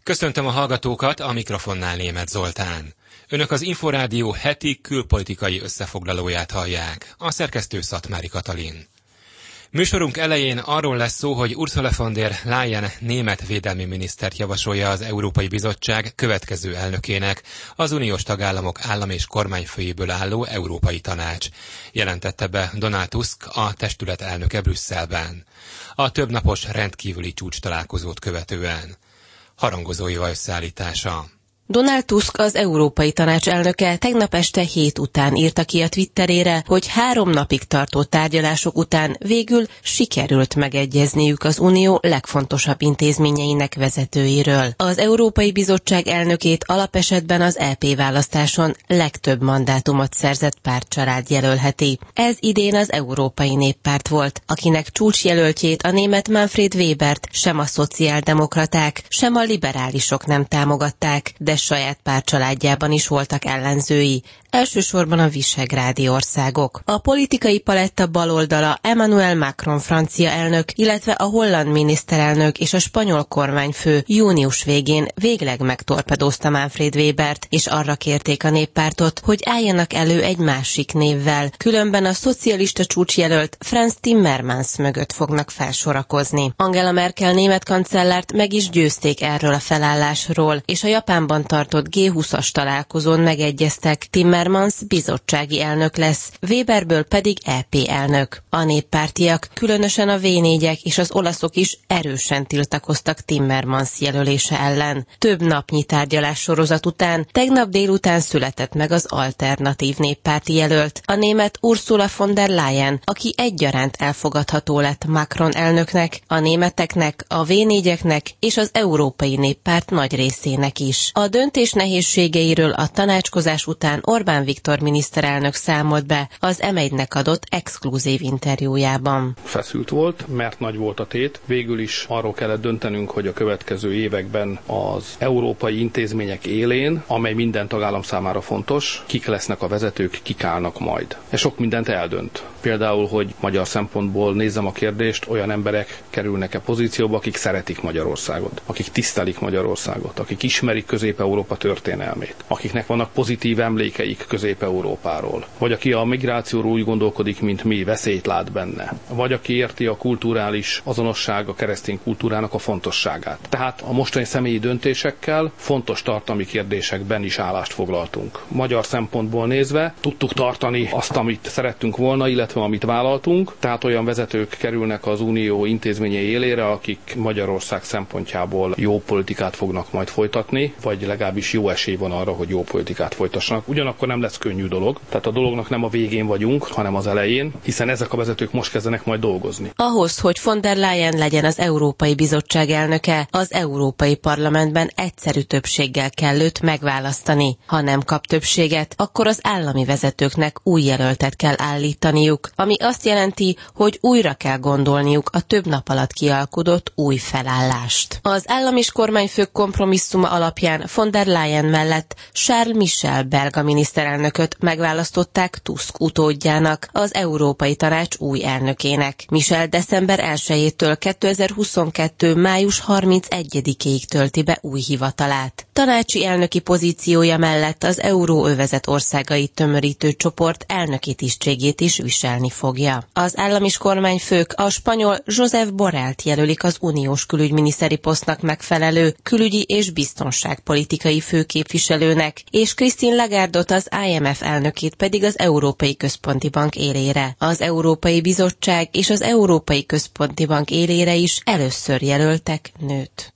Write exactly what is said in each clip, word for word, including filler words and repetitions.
Köszöntöm a hallgatókat, a mikrofonnál Németh Zoltán. Önök az Inforádió heti külpolitikai összefoglalóját hallják. A szerkesztő Szatmári Katalin. Műsorunk elején arról lesz szó, hogy Ursula von der Leyen német védelmi minisztert javasolja az Európai Bizottság következő elnökének, az uniós tagállamok állam- és kormányfőjéből álló Európai Tanács, jelentette be Donald Tusk, a testület elnöke Brüsszelben. A többnapos rendkívüli csúcstalálkozót követően. Harangozóival összeállítása. Donald Tusk, az Európai Tanács elnöke tegnap este hét után írta ki a Twitterére, hogy három napig tartó tárgyalások után végül sikerült megegyezniük az Unió legfontosabb intézményeinek vezetőiről. Az Európai Bizottság elnökét alapesetben az é pé választáson legtöbb mandátumot szerzett pártcsalád jelölheti. Ez idén az Európai Néppárt volt, akinek csúcsjelöltjét, a német Manfred Webert sem a szociáldemokraták, sem a liberálisok nem támogatták, de saját pártcsaládjában is voltak ellenzői, elsősorban a visegrádi országok. A politikai paletta baloldala Emmanuel Macron francia elnök, illetve a holland miniszterelnök és a spanyol kormányfő június végén végleg megtorpedózta Manfred Webert, és arra kérték a néppártot, hogy álljanak elő egy másik névvel, különben a szocialista csúcsjelölt Franz Timmermans mögött fognak felsorakozni. Angela Merkel német kancellárt meg is győzték erről a felállásról, és a Japánban tartott gé húszas találkozón megegyeztek, Timmermans bizottsági elnök lesz, Weberből pedig é pé elnök. A néppártiak, különösen a vé négyek és az olaszok is erősen tiltakoztak Timmermans jelölése ellen. Több napnyi tárgyalás sorozat után tegnap délután született meg az alternatív néppárti jelölt, a német Ursula von der Leyen, aki egyaránt elfogadható lett Macron elnöknek, a németeknek, a vé négyeknek és az Európai Néppárt nagy részének is. A döntés nehézségeiről a tanácskozás után Orbán Viktor miniszterelnök számolt be az em egynek adott exkluzív interjújában. Feszült volt, mert nagy volt a tét. Végül is arról kellett döntenünk, hogy a következő években az európai intézmények élén, amely minden tagállam számára fontos, kik lesznek a vezetők, kik állnak majd. Ez sok mindent eldönt. Például, hogy magyar szempontból nézzem a kérdést, olyan emberek kerülnek-e pozícióba, akik szeretik Magyarországot, akik tisztelik Magyarországot, akik ismerik Közép-Európa történelmét, akiknek vannak pozitív emlékeik Közép-Európáról, vagy aki a migrációról úgy gondolkodik, mint mi, veszélyt lát benne, vagy aki érti a kulturális azonosság, a keresztény kultúrának a fontosságát. Tehát a mostani személyi döntésekkel fontos tartalmi kérdésekben is állást foglaltunk. Magyar szempontból nézve tudtuk tartani azt, amit szerettünk volna, illetve amit vállaltunk, tehát olyan vezetők kerülnek az Unió intézményei élére, akik Magyarország szempontjából jó politikát fognak majd folytatni, vagy legalábbis jó esély van arra, hogy jó politikát folytassanak. Ugyanakkor nem lesz könnyű dolog, tehát a dolognak nem a végén vagyunk, hanem az elején, hiszen ezek a vezetők most kezdenek majd dolgozni. Ahhoz, hogy von der Leyen legyen az Európai Bizottság elnöke, az Európai Parlamentben egyszerű többséggel kell őt megválasztani. Ha nem kap többséget, akkor az állami vezetőknek új jelöltet kell állítaniuk, ami azt jelenti, hogy újra kell gondolniuk a több nap alatt kialkudott új felállást. Az állam és kormányfők kompromisszuma alapján von der Leyen mellett Charles Michel belga miniszterelnököt megválasztották Tusk utódjának, az Európai Tanács új elnökének. Michel december elsejétől kétezer-huszonkettő május harmincegyedikéig tölti be új hivatalát. Tanácsi elnöki pozíciója mellett az euróövezet országait tömörítő csoport elnöki tisztségét is viselni fogja. Az állam és kormányfők a spanyol Josep Borrellt jelölik az uniós külügyminiszteri posztnak megfelelő külügyi és biztonságpolitikai főképviselőnek, és Christine Lagardot, az i em ef elnökét pedig az Európai Központi Bank élére. Az Európai Bizottság és az Európai Központi Bank élére is először jelöltek nőt.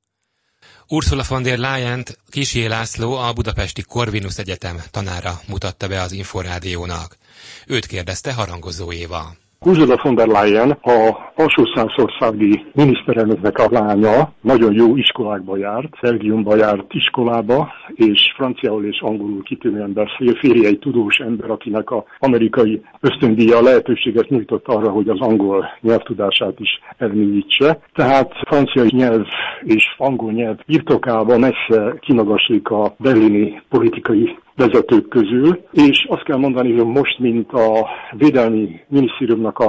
Ursula von der Leyent Kissé László, a budapesti Corvinus Egyetem tanára mutatta be az Inforádiónak. Őt kérdezte Harangozó Éva. Ursula von der Leyen a alsó-szászországi miniszterelnöknek a lánya, nagyon jó iskolákba járt, Belgiumba járt iskolába, és franciául és angolul kitűnően beszél, férje egy tudós ember, akinek az amerikai ösztöndíja lehetőséget nyújtott arra, hogy az angol nyelvtudását is elmélyítse. Tehát francia nyelv és angol nyelv birtokában messze kimagaslik a berlini politikai vezetők közül, és azt kell mondani, hogy most, mint a védelmi minisztériumnak a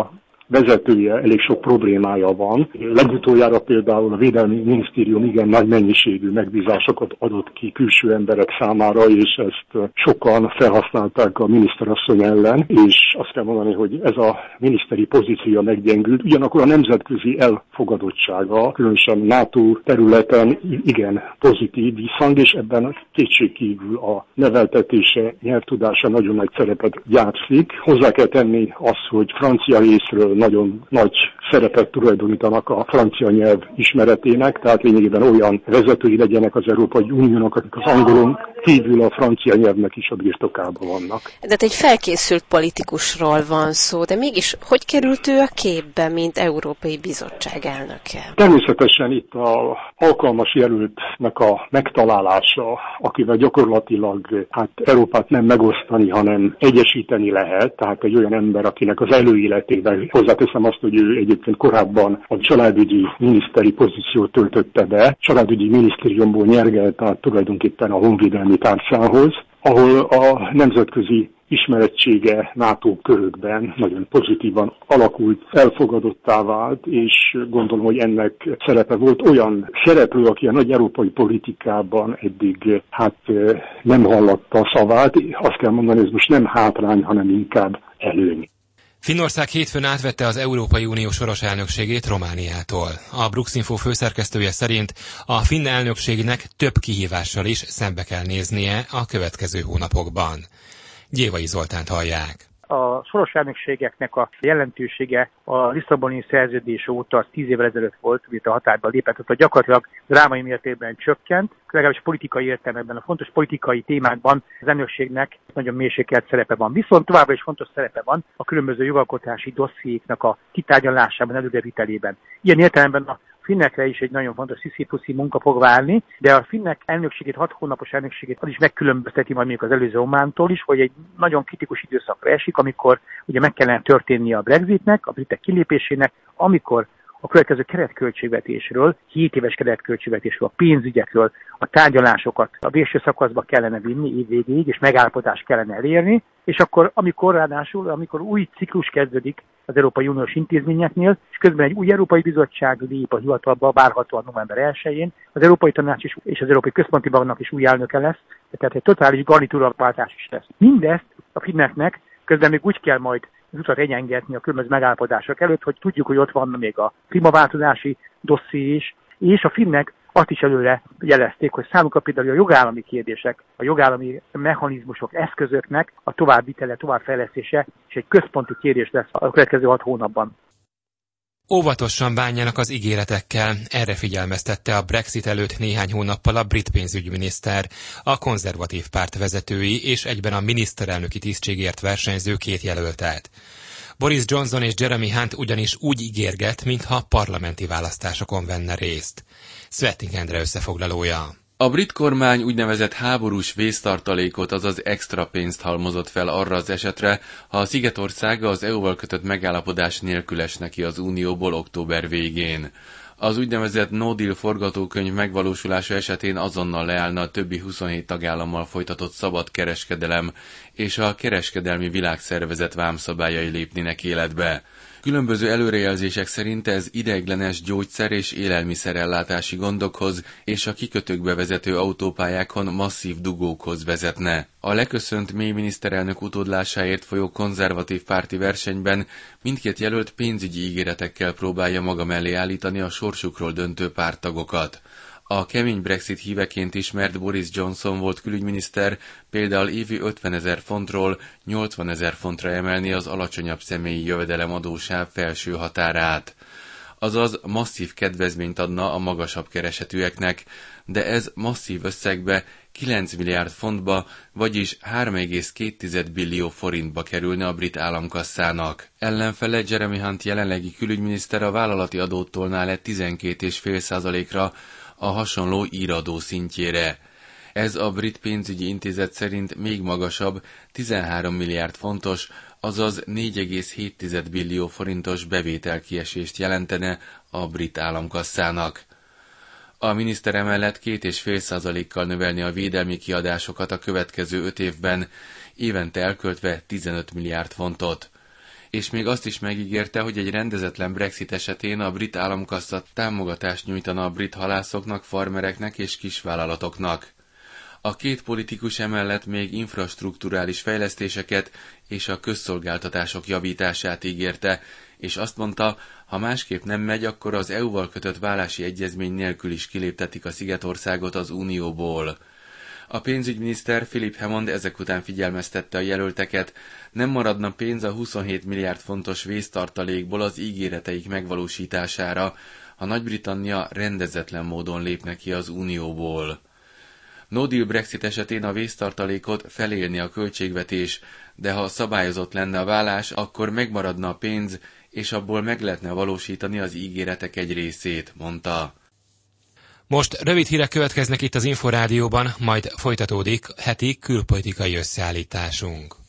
vezetője elég sok problémája van. Legutoljára például a Védelmi Minisztérium igen nagy mennyiségű megbízásokat adott ki külső emberek számára, és ezt sokan felhasználták a miniszterasszony ellen, és azt kell mondani, hogy ez a miniszteri pozíciója meggyengült. Ugyanakkor a nemzetközi elfogadottsága, különösen NATO területen igen pozitív visszhang, és ebben kétségkívül a neveltetése, nyelvtudása nagyon nagy szerepet játszik. Hozzá kell tenni azt, hogy francia részről nagyon nagy szerepet tulajdonítanak a francia nyelv ismeretének, tehát lényegében olyan vezetői legyenek az Európai Uniónak, akik az angolon kívül a francia nyelvnek is a birtokában vannak. De egy felkészült politikusról van szó, de mégis hogy került ő a képbe, mint Európai Bizottság elnöke? Természetesen itt az alkalmas jelöltnek a megtalálása, akivel gyakorlatilag hát Európát nem megosztani, hanem egyesíteni lehet, tehát egy olyan ember, akinek az előéletében hozzáteszem azt, hogy ő egyébként korábban a családügyi miniszteri pozíciót töltötte be, családügyi minisztériumból nyergelt át tulajdonképpen a honvédelmi tárcához, ahol a nemzetközi ismerettsége NATO körökben nagyon pozitívan alakult, elfogadottá vált, és gondolom, hogy ennek szerepe volt. Olyan szereplő, aki a nagy európai politikában eddig hát nem hallatta a szavát. Azt kell mondani, ez most nem hátrány, hanem inkább előny. Finnország hétfőn átvette az Európai Unió soros elnökségét Romániától. A Bruxinfo főszerkesztője szerint a finn elnökségnek több kihívással is szembe kell néznie a következő hónapokban. Gyévai Zoltánt hallják. A soros elnökségeknek a jelentősége a Lisszaboni szerződés óta, az tíz évvel ezelőtt volt, amit a hatályba lépett, ott gyakorlatilag drámai mértékben csökkent, legalábbis politikai értelemben, a fontos politikai témákban az elnökségnek nagyon mérsékelt szerepe van. Viszont továbbra is fontos szerepe van a különböző jogalkotási dossziéknak a kitárgyalásában, előrevitelében. Ilyen értelemben a finnekre is egy nagyon fontos sziszifuszi munka fog válni, de a finnek elnökségét, hat hónapos elnökségét az is megkülönbözteti majd még az előző Omántól is, hogy egy nagyon kritikus időszakra esik, amikor ugye meg kellene történnie a Brexitnek, a britek kilépésének, amikor a következő keretköltségvetésről, hét éves keretköltségvetésről, a pénzügyekről, a tárgyalásokat a végső szakaszba kellene vinni év végéig, és megállapodást kellene elérni, és akkor, amikor ráadásul, amikor új ciklus kezdődik az Európai Uniós intézményeknél, és közben egy új Európai Bizottság lép a hivatalba, várhatóan november elsején, az Európai Tanács is, és az Európai Központi Banknak is új elnöke lesz, tehát egy totális garnitúraváltás is lesz. Mindezt a finneknek közben még úgy kell majd az utat egyengetni a különböző megállapodások előtt, hogy tudjuk, hogy ott van még a klímaváltozási dosszié is, és a finnek azt is előre jelezték, hogy számukra például a jogállami kérdések, a jogállami mechanizmusok, eszközöknek a továbbvitele, továbbfejlesztése és egy központi kérdés lesz a következő hat hónapban. Óvatosan bánjanak az ígéretekkel, erre figyelmeztette a Brexit előtt néhány hónappal a brit pénzügyminiszter, a konzervatív párt vezetői és egyben a miniszterelnöki tisztségért versenyző két jelöltet. Boris Johnson és Jeremy Hunt ugyanis úgy ígérget, mintha parlamenti választásokon venne részt. Svetting Endre összefoglalója. A brit kormány úgynevezett háborús vésztartalékot, azaz extra pénzt halmozott fel arra az esetre, ha a Szigetország az é u-val kötött megállapodás nélkül esne ki az Unióból október végén. Az úgynevezett no deal forgatókönyv megvalósulása esetén azonnal leállna a többi huszonhét tagállammal folytatott szabad kereskedelem, és a kereskedelmi világszervezet vámszabályai lépnének életbe. Különböző előrejelzések szerint ez ideiglenes gyógyszer- és élelmiszerellátási gondokhoz és a kikötőkbe vezető autópályákon masszív dugókhoz vezetne. A leköszönt mély miniszterelnök utódlásáért folyó konzervatív párti versenyben mindkét jelölt pénzügyi ígéretekkel próbálja maga mellé állítani a sorsukról döntő párttagokat. A kemény Brexit híveként ismert Boris Johnson volt külügyminiszter például évi ötvenezer fontról nyolcvanezer fontra emelni az alacsonyabb személyi jövedelemadósáv felső határát. Azaz masszív kedvezményt adna a magasabb keresetűeknek, de ez masszív összegbe kilenc milliárd fontba, vagyis három egész két billió forintba kerülne a brit államkasszának. Ellenfele Jeremy Hunt jelenlegi külügyminiszter a vállalati adót tolná le tizenkét egész öt százalékra, a hasonló íradó szintjére. Ez a brit pénzügyi intézet szerint még magasabb, tizenhárom milliárd fontos, azaz négy egész hét billió forintos bevételkiesést jelentene a brit államkasszának. A miniszter emellett két egész öt százalékkal növelni a védelmi kiadásokat a következő öt évben, évente elköltve tizenöt milliárd fontot. és még azt is megígérte, hogy egy rendezetlen Brexit esetén a brit államkassa támogatást nyújtana a brit halászoknak, farmereknek és kisvállalatoknak. A két politikus emellett még infrastrukturális fejlesztéseket és a közszolgáltatások javítását ígérte, és azt mondta, ha másképp nem megy, akkor az é u-val kötött válási egyezmény nélkül is kiléptetik a Szigetországot az Unióból. A pénzügyminiszter Philip Hammond ezek után figyelmeztette a jelölteket, nem maradna pénz a huszonhét milliárd fontos vésztartalékból az ígéreteik megvalósítására, ha Nagy-Britannia rendezetlen módon lépne ki az Unióból. No deal Brexit esetén a vésztartalékot felélni a költségvetés, de ha szabályozott lenne a válás, akkor megmaradna a pénz, és abból meg lehetne valósítani az ígéretek egy részét, mondta. Most rövid hírek következnek itt az Inforádióban, majd folytatódik heti külpolitikai összeállításunk.